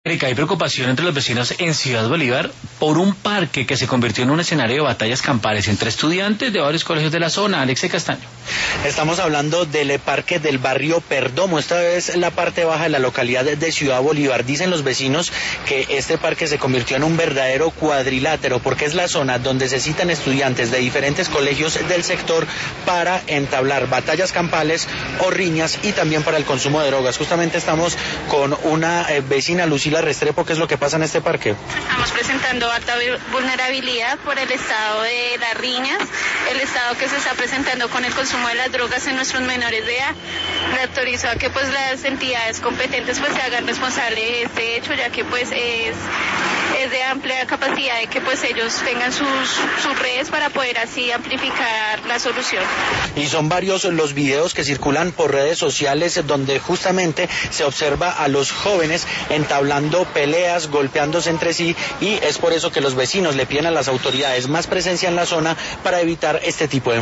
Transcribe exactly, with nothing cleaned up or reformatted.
Erika, hay preocupación entre los vecinos en Ciudad Bolívar por un parque que se convirtió en un escenario de batallas campales entre estudiantes de varios colegios de la zona. Alexe Castaño. Estamos hablando del parque del barrio Perdomo. Esta es la parte baja de la localidad de Ciudad Bolívar. Dicen los vecinos que este parque se convirtió en un verdadero cuadrilátero porque es la zona donde se citan estudiantes de diferentes colegios del sector para entablar batallas campales o riñas y también para el consumo de drogas. Justamente estamos con una eh, vecina, Lucila Restrepo. ¿Qué es lo que pasa en este parque? Estamos presentando alta vulnerabilidad por el estado de las riñas, el estado que se está presentando con el consumo de las drogas en nuestros menores de edad. Le autorizo a que pues las entidades competentes pues se hagan responsables de este hecho, ya que pues es, es de amplia capacidad de que pues ellos tengan sus, sus redes para poder así amplificar la solución. Y son varios los videos que circulan por redes sociales donde justamente se observa a los jóvenes entablando peleas, golpeándose entre sí, y es por eso que los vecinos le piden a las autoridades más presencia en la zona para evitar este tipo de